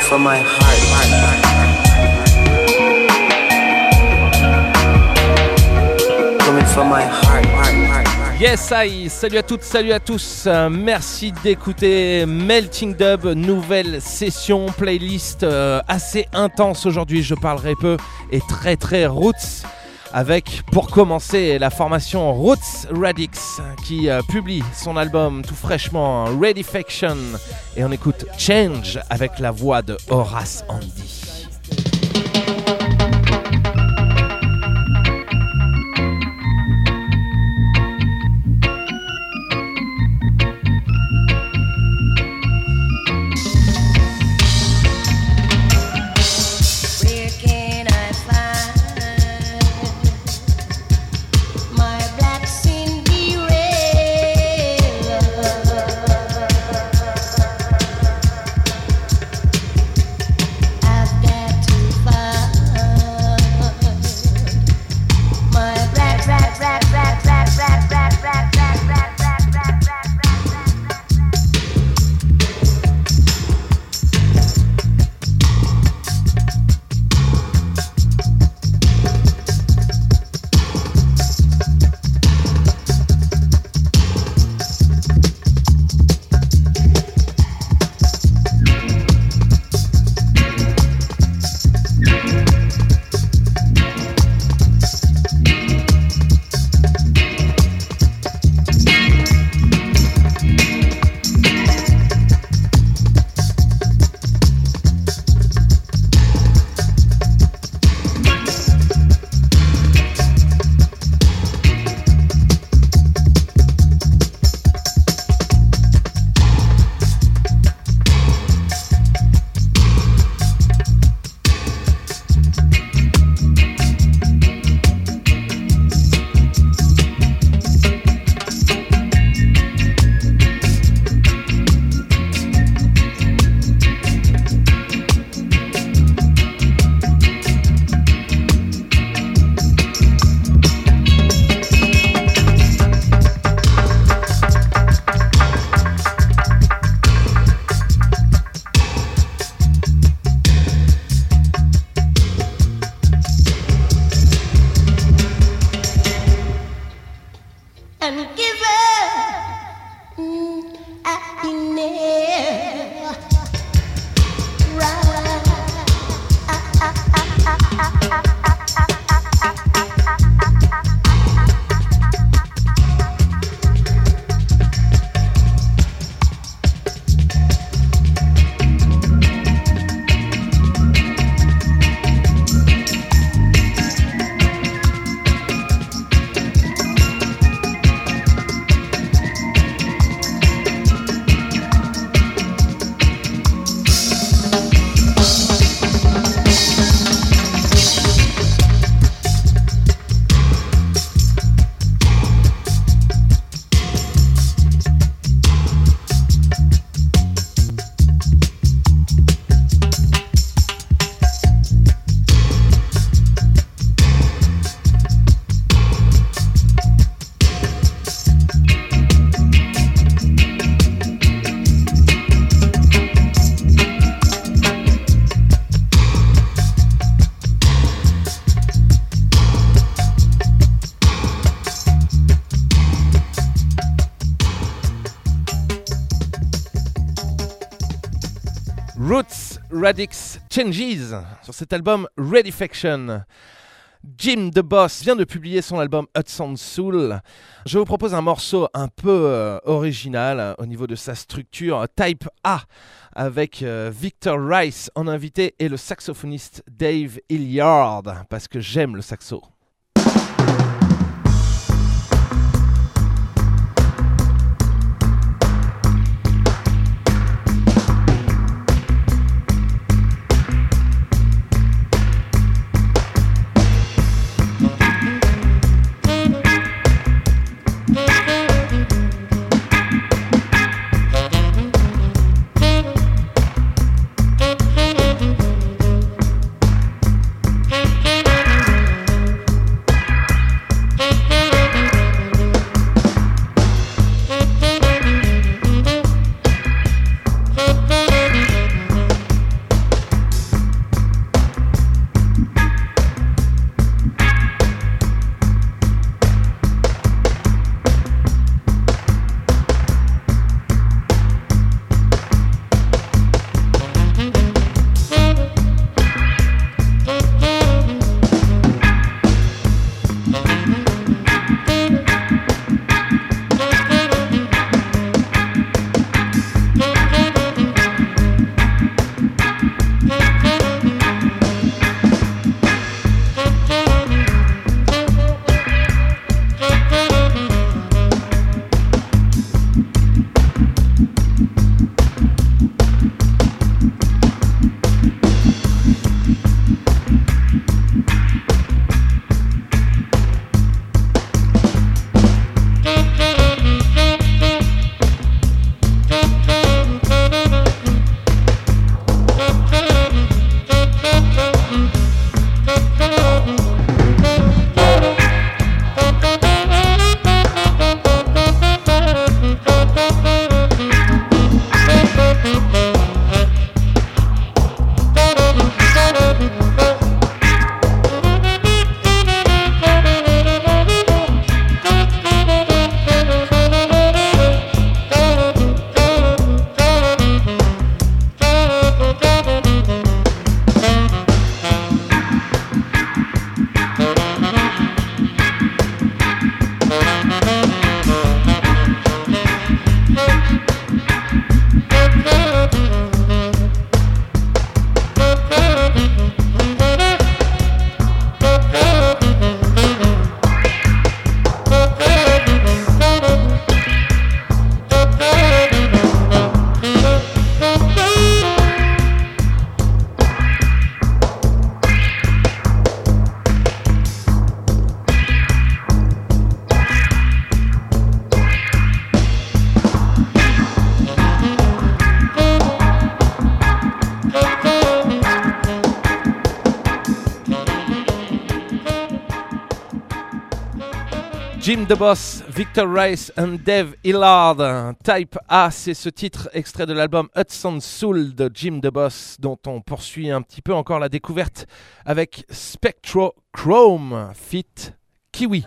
from my heart. Coming from my heart. Yes, salut à toutes, salut à tous. Merci d'écouter Melting Dub, nouvelle session, playlist assez intense aujourd'hui. Je parlerai peu et très très roots. Avec, pour commencer, la formation Roots Radix qui publie son album tout fraîchement, Readyfaction. Et on écoute Change avec la voix de Horace Andy. Roots Radix Changes sur cet album Readyfaction. Jim the Boss vient de publier son album Hudson Soul. Je vous propose un morceau un peu original au niveau de sa structure, Type A, avec Victor Rice en invité et le saxophoniste Dave Hilliard, parce que j'aime le saxo. Jim the Boss, Victor Rice and Dave Hillard. Type A, c'est ce titre extrait de l'album Hudson Soul de Jim the Boss, dont on poursuit un petit peu encore la découverte avec Spectrochrome feat. Kiwi.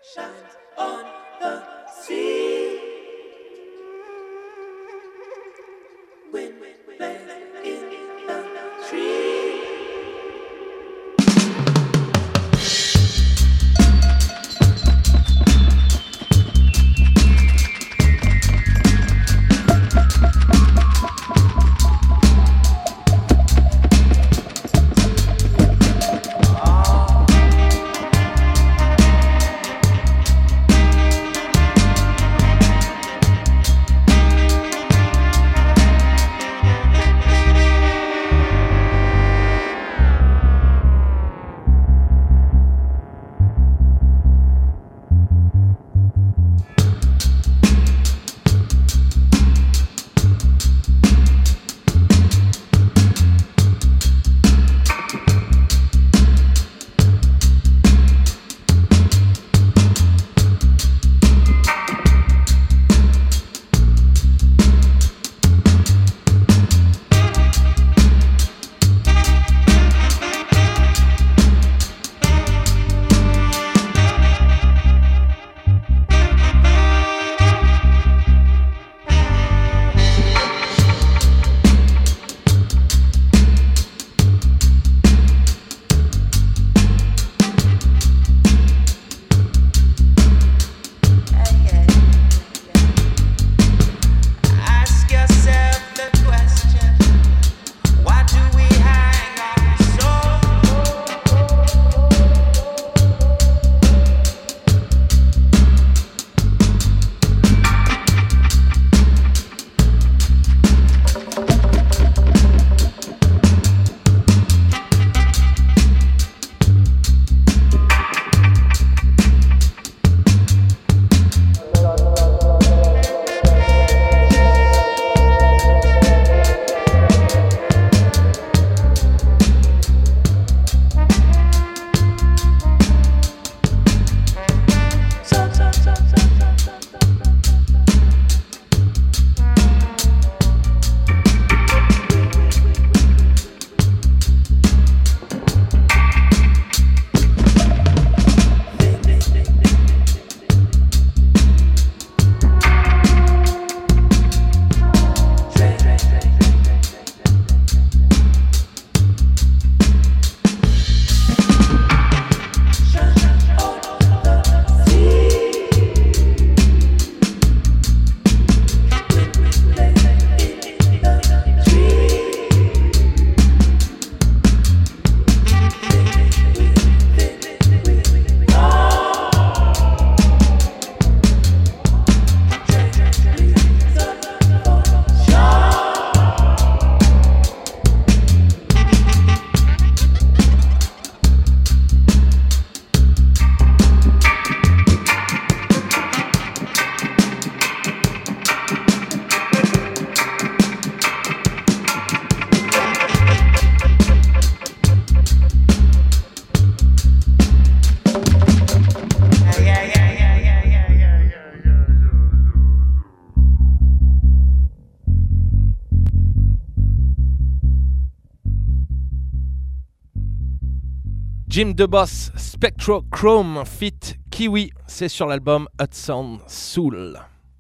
Jim the Boss, Spectrochrome feat. Kiwi, c'est sur l'album Hudson Soul.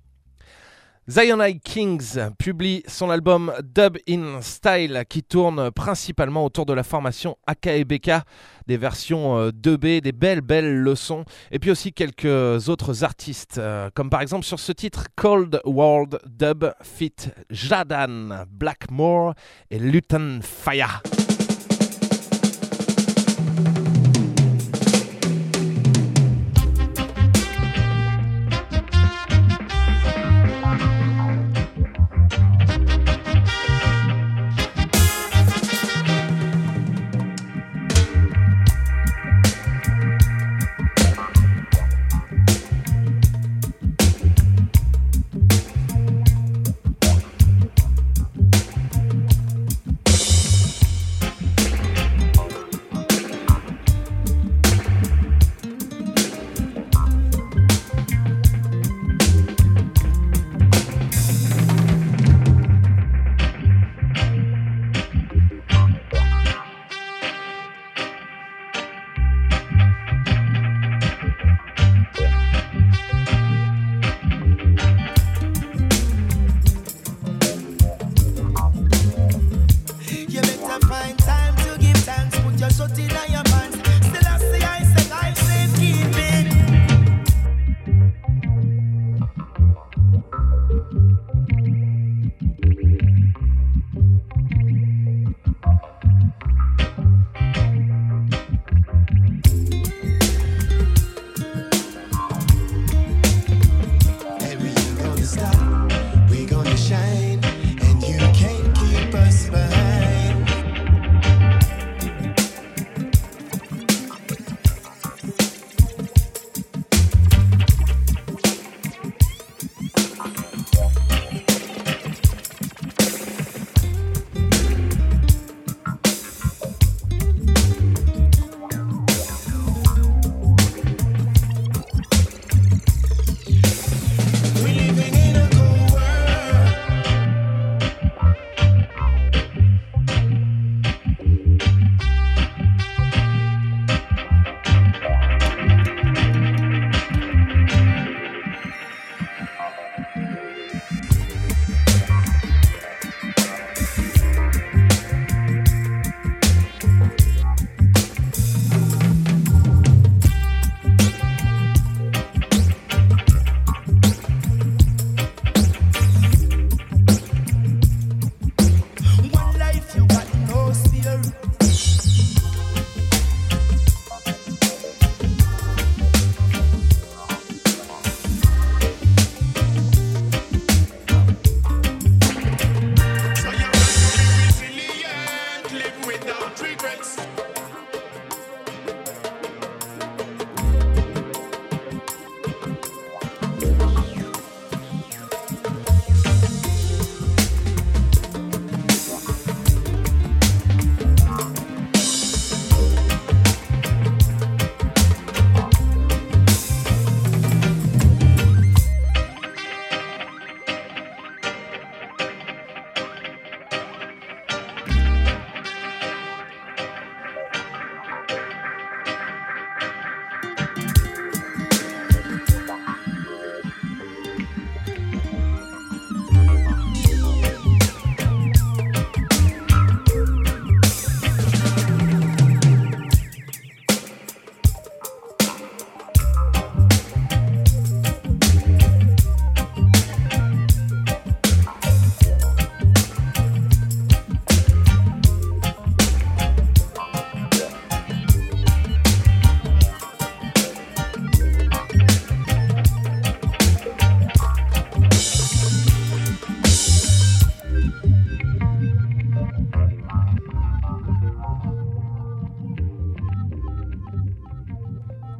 Zionide Kings publie son album Dub in Style qui tourne principalement autour de la formation AKBK, des versions 2B, des belles leçons, et puis aussi quelques autres artistes, comme par exemple sur ce titre Cold World Dub feat. Jadan, Blackmore et Luton Fire.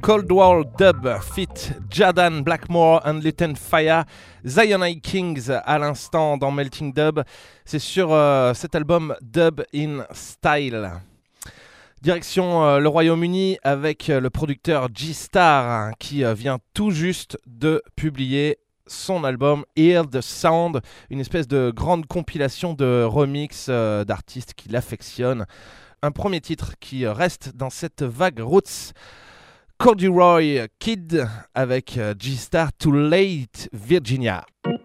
Cold War Dub fit Jordan Blackmore and Luton Fire, Zionite Kings à l'instant dans Melting Dub. C'est sur cet album Dub in Style. Direction le Royaume-Uni avec le producteur G-Star qui vient tout juste de publier son album Hear the Sound, une espèce de grande compilation de remix d'artistes qu'il affectionne. Un premier titre qui reste dans cette vague roots, Corduroy Kid avec G-Star, Too Late Virginia.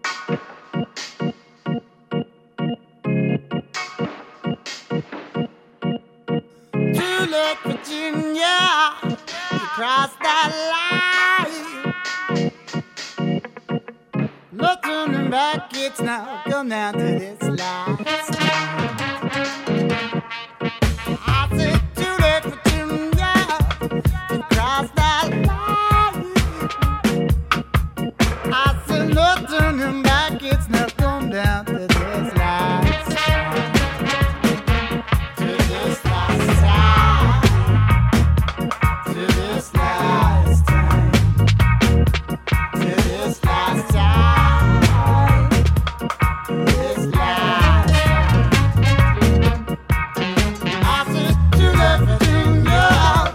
Too late Virginia, you crossed that line. No turning back, it's now come down to this last time. I said too late Virginia, you crossed that line. I said no turning back, it's now come down to this last time. To this last time. To this last time. To this last time. This last time. I said too late Virginia.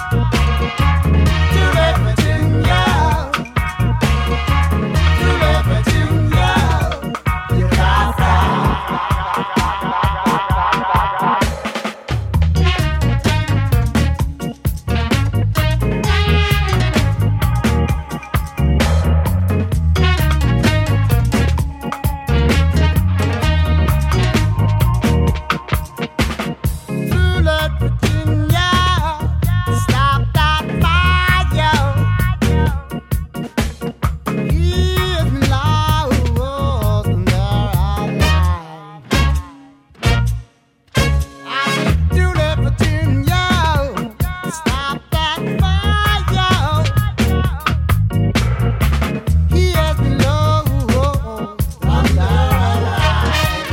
Too late Virginia. Too late Virginia. You got that. Too late Virginia, stop that fire. Hear me loud, and there I lie. I said too late Virginia, stop that fire. Hear me loud, and there I lie.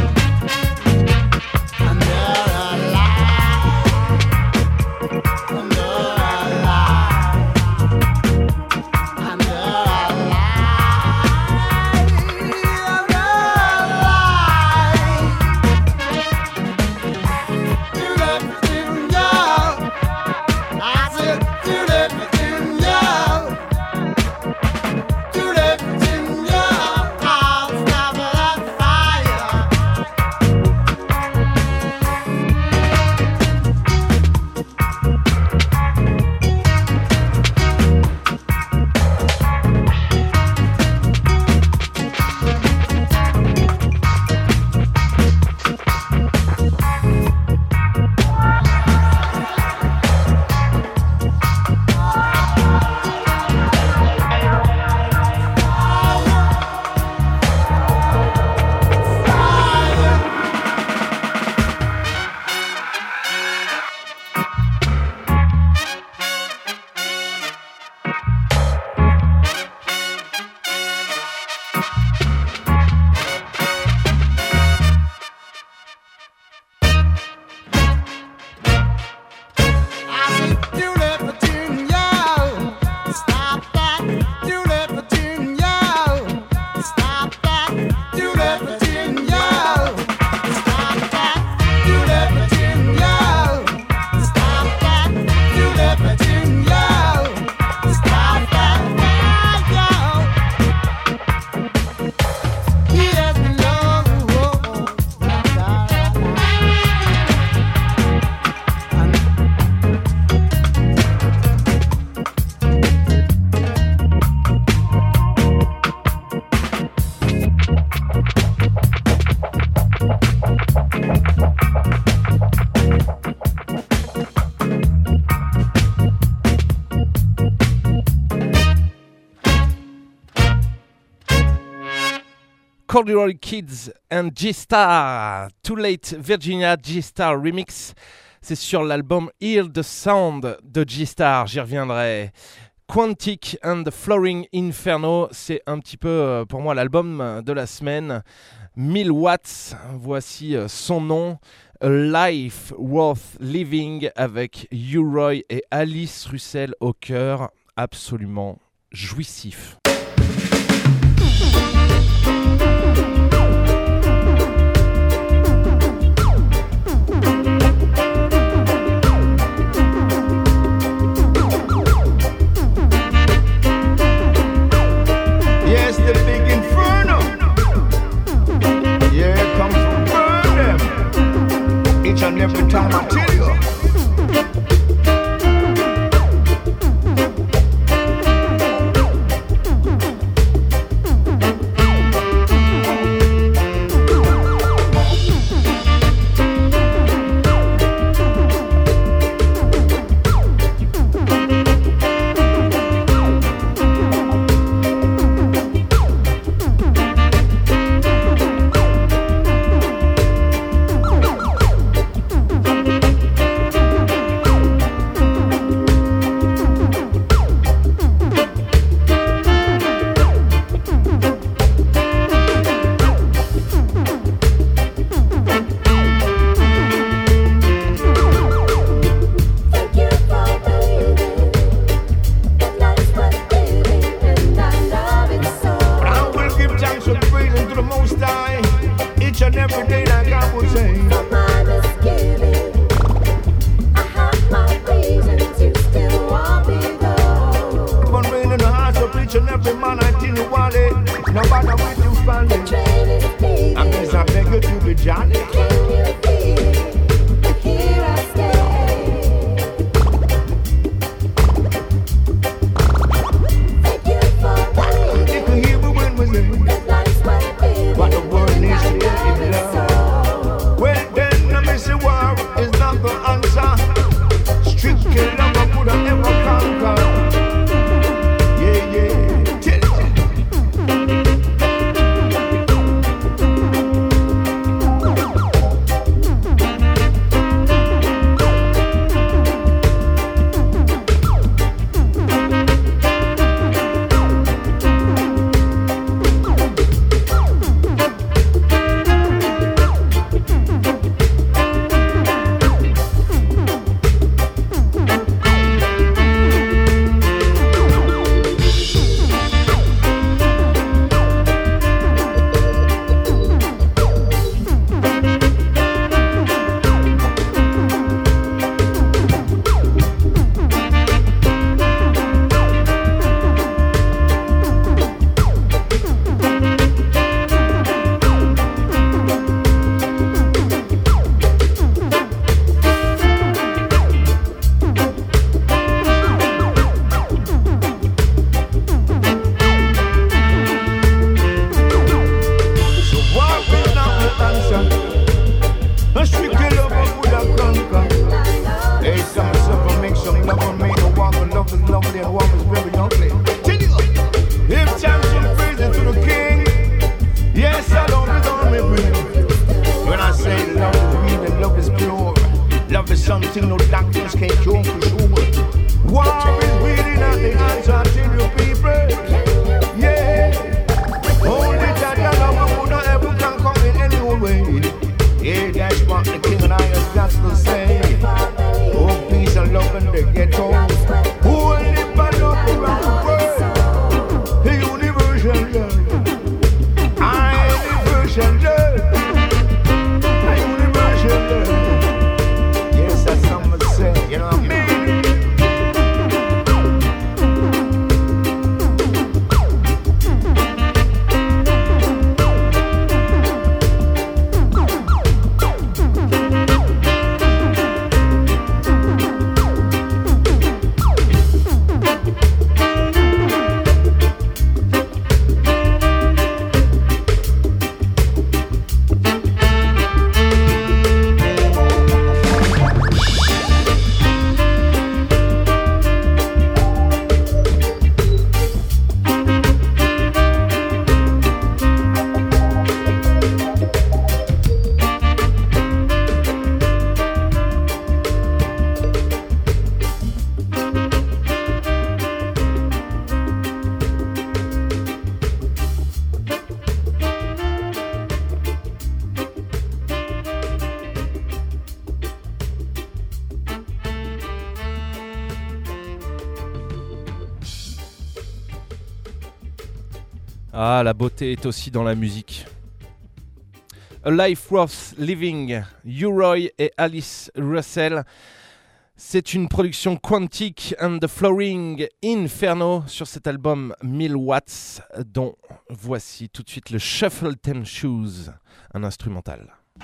And there I lie. And there I lie. And there I lie. And there I lie. Too late Virginia. I said too late Virginia. Too late Virginia. I'll stop that fire. I said too late Virginia. Stop that. Too late Virginia. Stop that. Too late Virginia. Stop that. Too late Virginia. Stop that. Too late Virginia. Stop that fire. Here's me low. Corduroy Kids and G-Star, Too Late Virginia, G-Star Remix. C'est sur l'album Hear the Sound de G-Star, j'y reviendrai. Quantic and the Flooring Inferno, c'est un petit peu pour moi l'album de la semaine. 1000 watts, voici son nom. A Life Worth Living avec U-Roy et Alice Russell au cœur. absolument jouissif. Yes, the big inferno. Yeah, come from burn them. Each and every time I tell you. Ah, la beauté est aussi dans la musique. A Life Worth Living, U-Roy et Alice Russell. C'est une production Quantic and the Flooring Inferno sur cet album 1000 watts, dont voici tout de suite le Shuffle Them Shoes, un instrumental.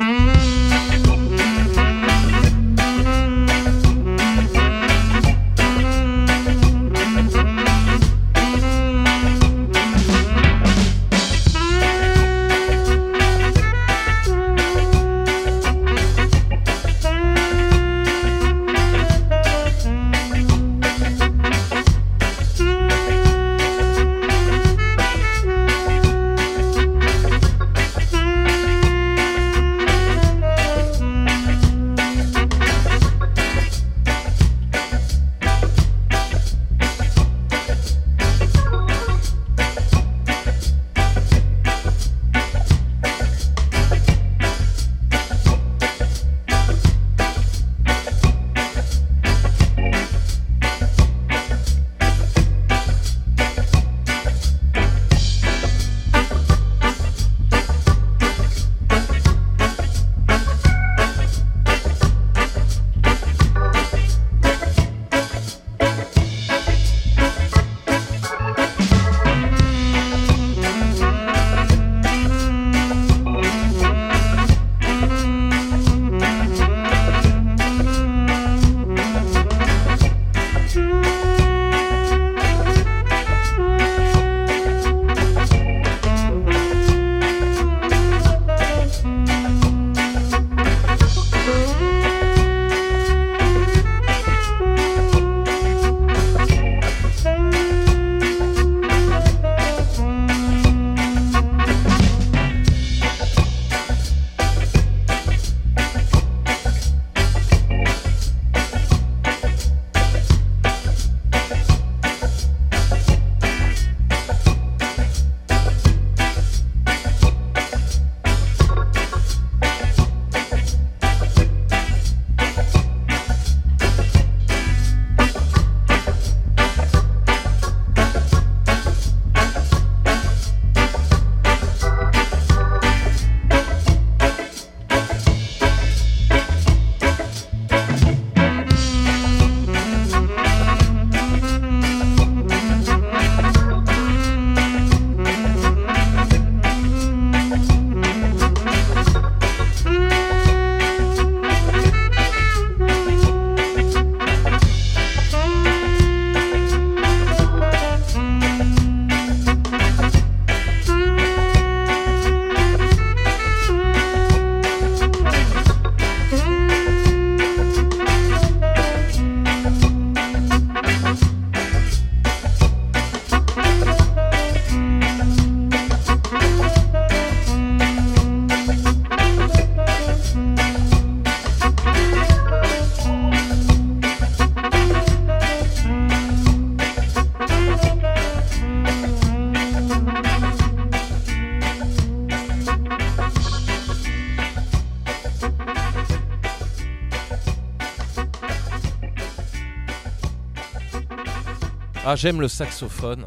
Ah, j'aime le saxophone.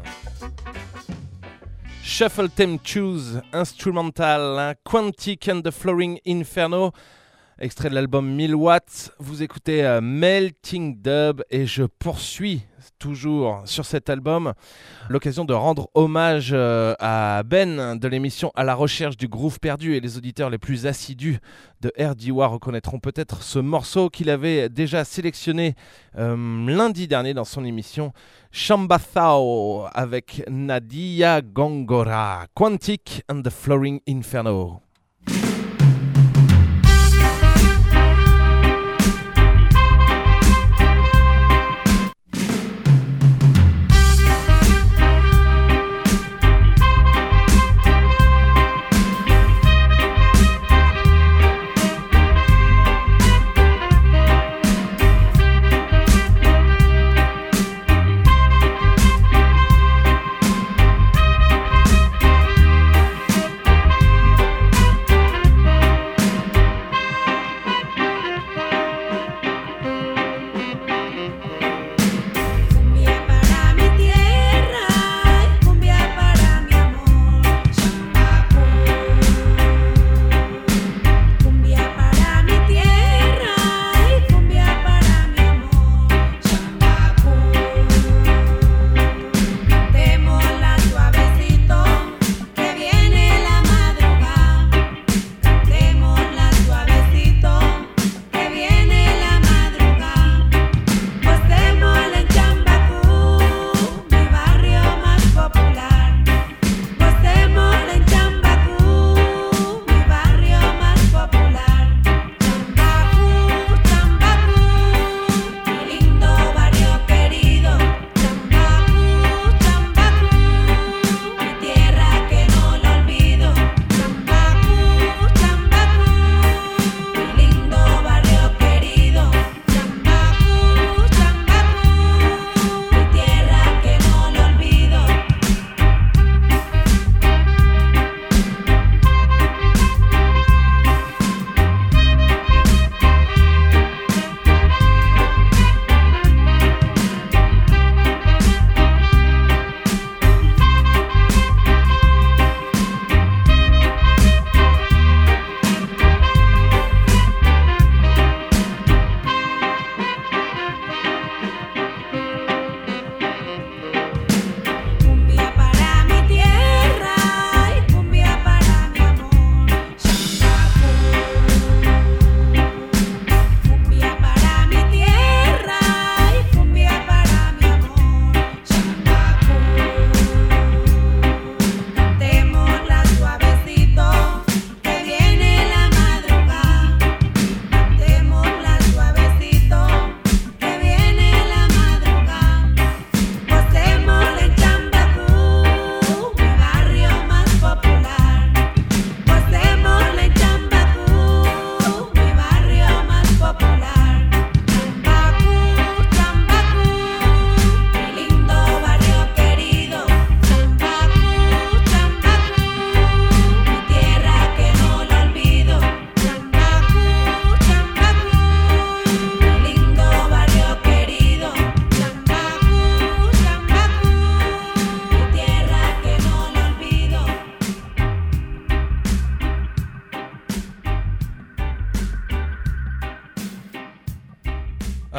Shuffle Them Shoes, instrumental, hein, Quantic and the Flooring Inferno, extrait de l'album 1000 watts. Vous écoutez Melting Dub et je poursuis toujours sur cet album l'occasion de rendre hommage à Ben de l'émission À la recherche du groove perdu, et les auditeurs les plus assidus de RDWA reconnaîtront peut-être ce morceau qu'il avait déjà sélectionné lundi dernier dans son émission Shambathao avec Nadia Gongora, Quantic and the Flooring Inferno.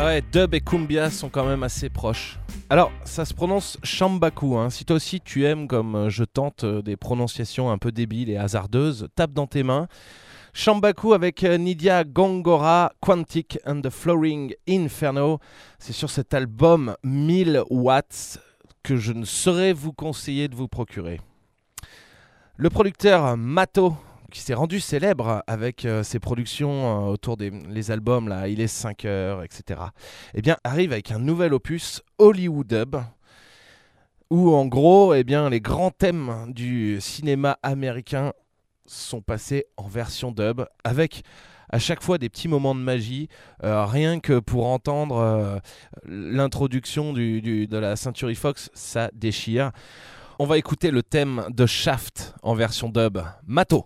Ah ouais, dub et cumbia sont quand même assez proches. Alors, ça se prononce Shambaku, hein. Si toi aussi tu aimes, comme je tente, des prononciations un peu débiles et hasardeuses, tape dans tes mains. Shambaku avec Nydia Gongora, Quantic and the Flooring Inferno. C'est sur cet album 1000 watts que je ne saurais vous conseiller de vous procurer. Le producteur Mato, qui s'est rendu célèbre avec ses productions autour des les albums, là, Il est 5 heures, etc., eh bien, arrive avec un nouvel opus, Hollywood Dub, où en gros, eh bien, les grands thèmes du cinéma américain sont passés en version dub, avec à chaque fois des petits moments de magie, rien que pour entendre l'introduction de la Century Fox, ça déchire. On va écouter le thème de Shaft en version dub. Mato.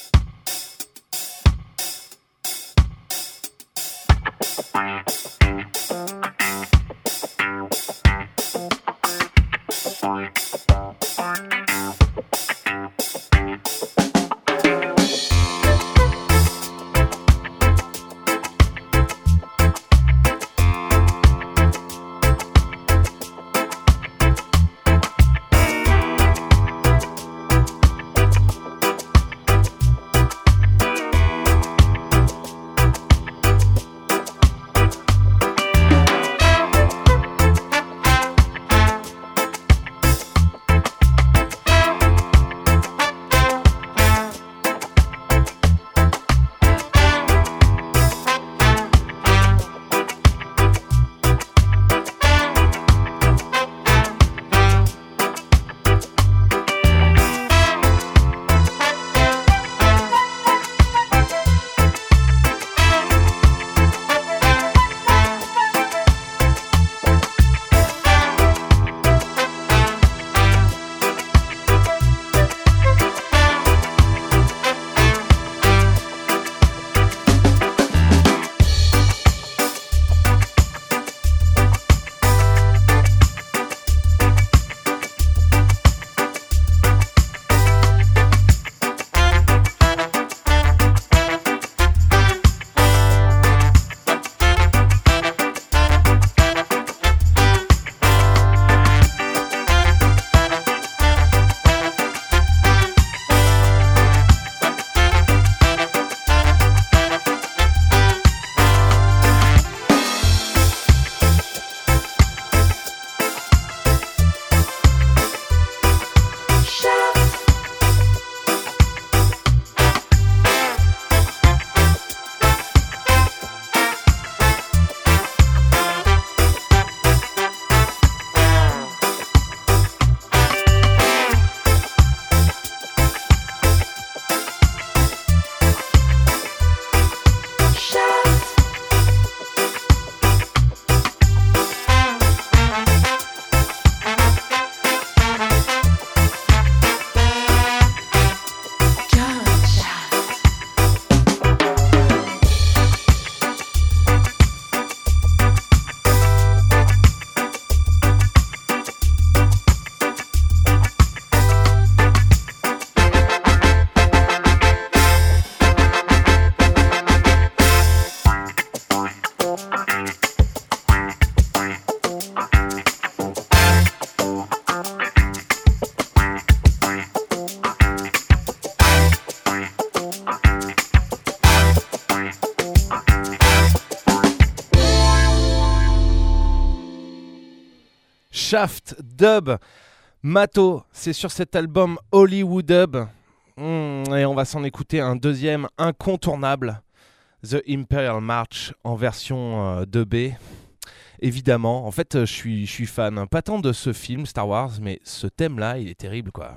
Shaft Dub Mato, c'est sur cet album Hollywood Dub. Et on va s'en écouter un deuxième incontournable, The Imperial March en version 2B. Évidemment, en fait, je suis fan, pas tant de ce film Star Wars, mais ce thème-là, il est terrible, quoi.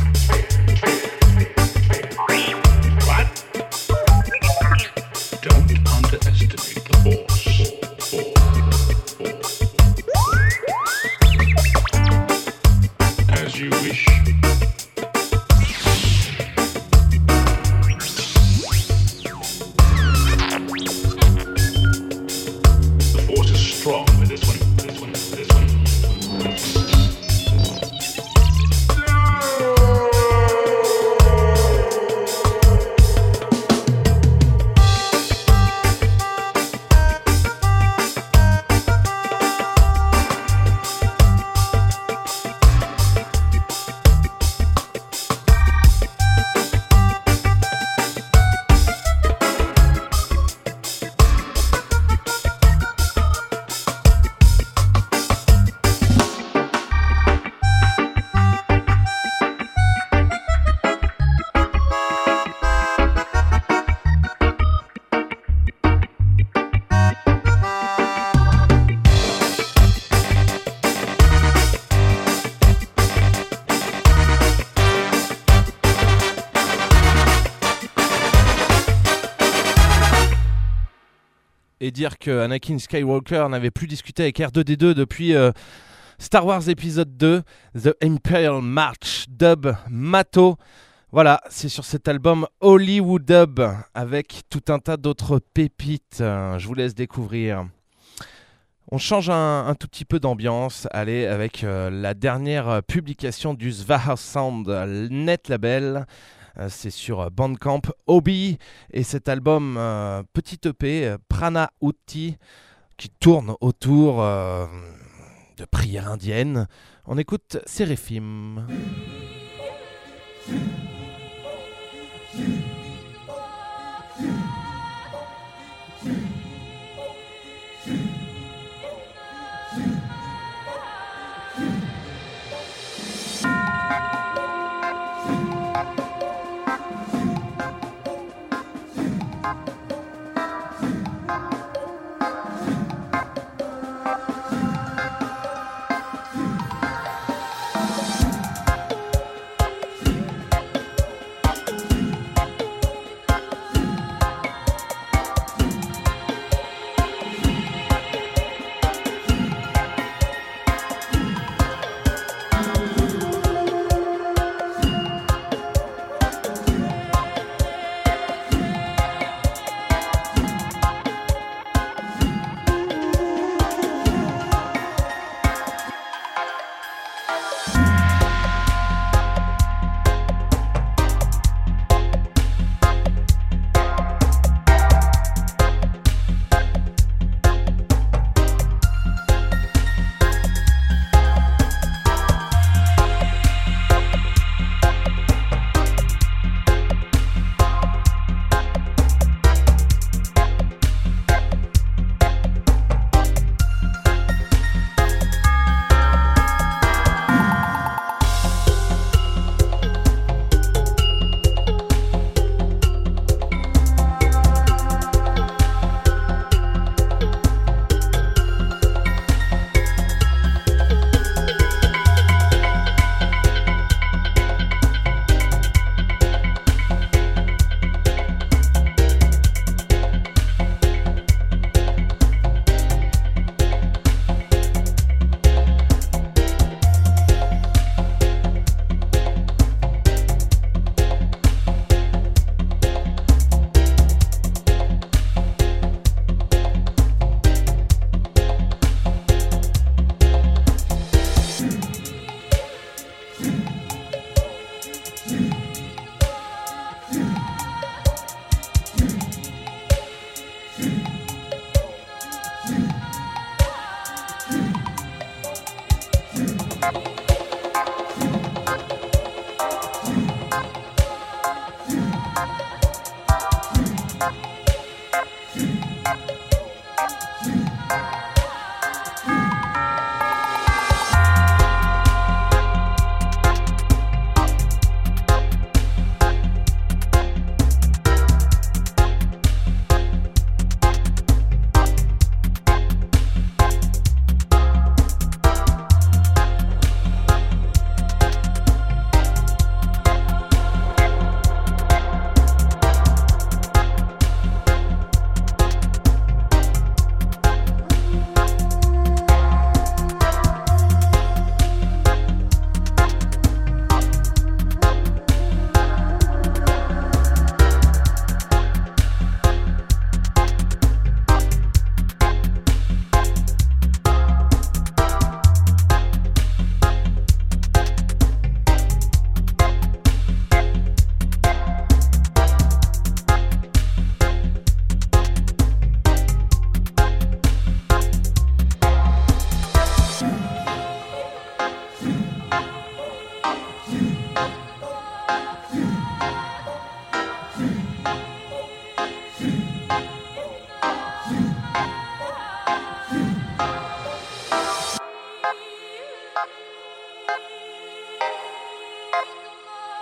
Et dire que Anakin Skywalker n'avait plus discuté avec R2D2 depuis Star Wars épisode 2, The Imperial March, dub Mato. Voilà, c'est sur cet album Hollywood Dub avec tout un tas d'autres pépites. Je vous laisse découvrir. On change un tout petit peu d'ambiance, allez, avec la dernière publication du Svahouse Sound Net Label. C'est sur Bandcamp, Obi, et cet album petit EP, Prana Utti, qui tourne autour de prières indiennes. On écoute Seraphim.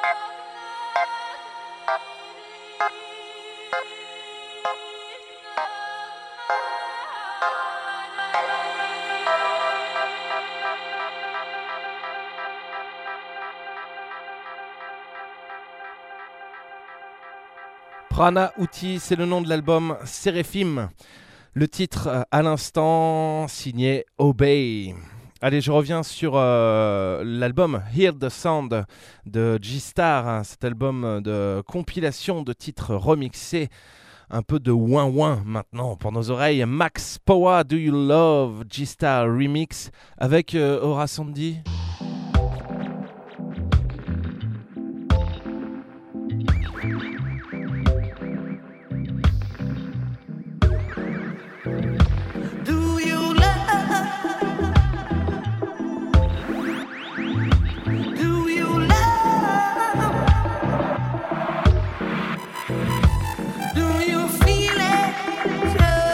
Prana Uti, c'est le nom de l'album Seraphim. Le titre à l'instant signé Obey. Allez, je reviens sur l'album Hear the Sound de G-Star, cet album de compilation de titres remixés. Un peu de ouin-ouin maintenant pour nos oreilles. Max Power, Do You Love G-Star Remix avec Aura Sandy.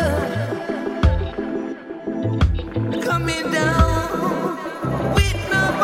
Coming down with no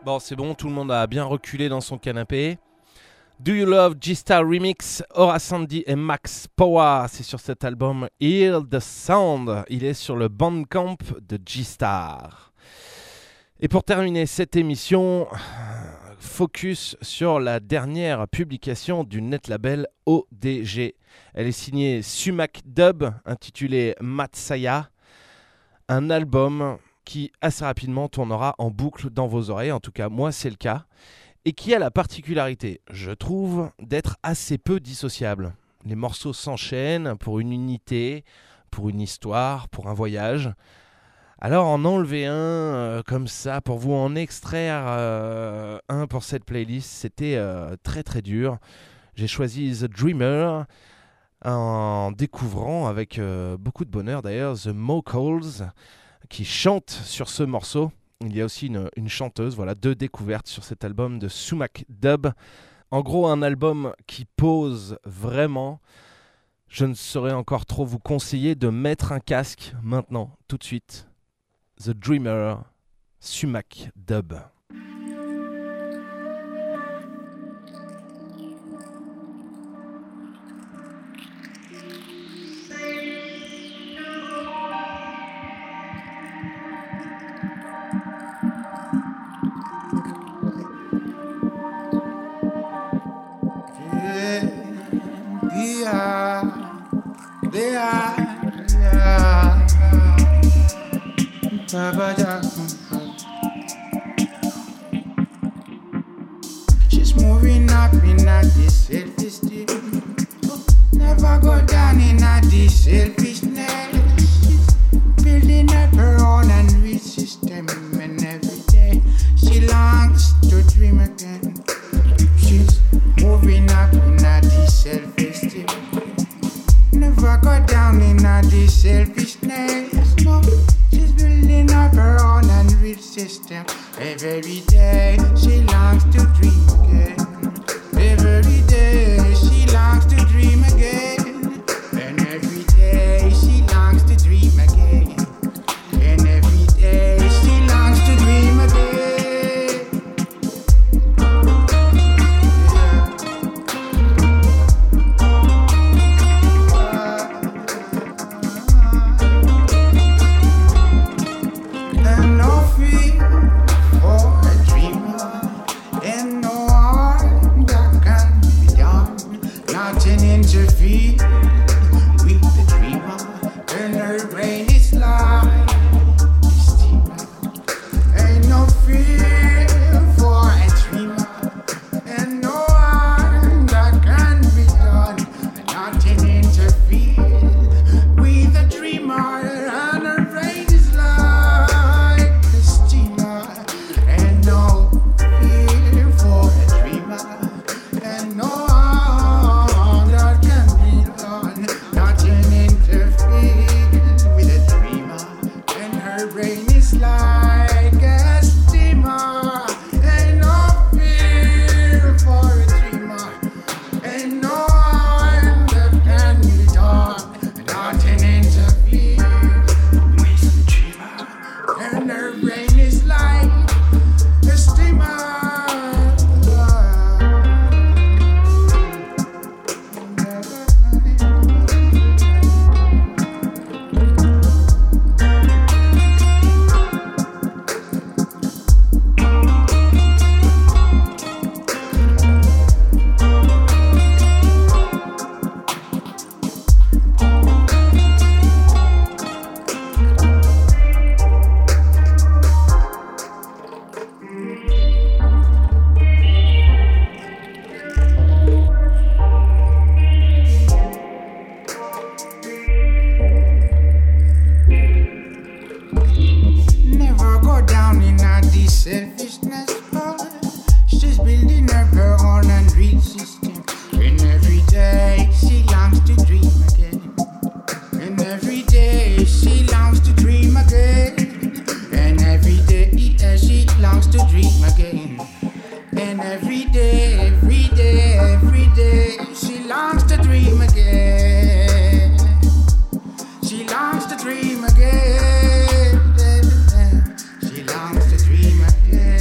Bon, c'est bon, tout le monde a bien reculé dans son canapé. Do You Love G-Star Remix, Aura Sandy et Max Power, c'est sur cet album Hear the Sound. Il est sur le Bandcamp de G-Star. Et pour terminer cette émission, focus sur la dernière publication du net label ODG. Elle est signée Sumac Dub, intitulée Matsaya, un album qui assez rapidement tournera en boucle dans vos oreilles, en tout cas moi c'est le cas, et qui a la particularité, je trouve, d'être assez peu dissociable. Les morceaux s'enchaînent pour une unité, pour une histoire, pour un voyage. Alors en enlever un comme ça, pour vous en extraire un pour cette playlist, c'était très très dur. J'ai choisi The Dreamer en découvrant avec beaucoup de bonheur d'ailleurs The Mocals qui chante sur ce morceau. Il y a aussi une chanteuse, voilà, 2 découvertes sur cet album de Sumac Dub. En gros, un album qui pose vraiment. Je ne saurais encore trop vous conseiller de mettre un casque maintenant, tout de suite. The Dreamer, Sumac Dub. She's moving up in a this self-esteem. Never go down in a this selfishness. She's building up her own unreal system, and every day she longs to dream again. She's moving up in a this self-esteem. Never go down in a this selfishness. No, she's building up her own unreal system. Every day she longs to dream again. Every day she longs to dream again. And every day she longs to dream again. And every day she longs to dream again. And no fear for a dreamer, and no harm that can be done. Nothing interfere with the dreamer, and her brain is like a steamer. Ain't no fear for a dreamer, and no harm that can be done. Nothing interfere with the dreamer, and her brain is like a steamer. And no fear for a dreamer, and no harm that can be done. Nothing interferes with a dreamer, and her brain is like a steamer. And no fear for a dreamer, and no harm that can be done. Nothing interferes with the dreamer, and her brain is like a steamer. Never go down in a this selfishness, but she's building up her own unreal system. And every day she longs to dream again. And every day she longs to dream again. And every day she longs to dream again. And every day she longs to dream again. She longs to dream again. She longs to dream again.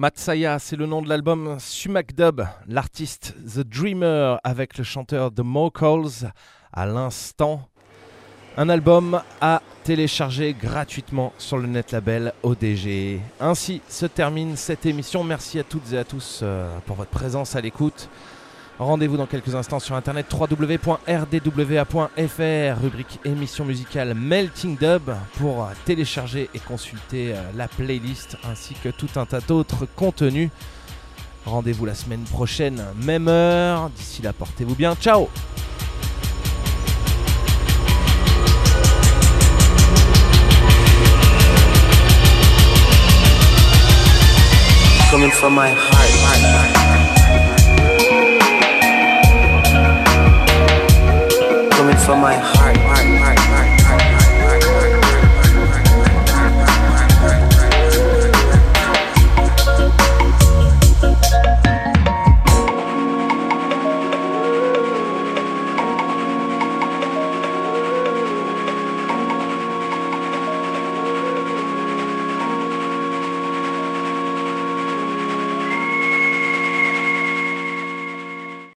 Matsaya, c'est le nom de l'album Sumac Dub, l'artiste The Dreamer avec le chanteur The Mocals à l'instant. Un album à télécharger gratuitement sur le net label ODG. Ainsi se termine cette émission. Merci à toutes et à tous pour votre présence à l'écoute. Rendez-vous dans quelques instants sur internet www.rdwa.fr, rubrique émission musicale Melting Dub pour télécharger et consulter la playlist ainsi que tout un tas d'autres contenus. Rendez-vous la semaine prochaine, même heure. D'ici là, portez-vous bien. Ciao! Coming from my heart.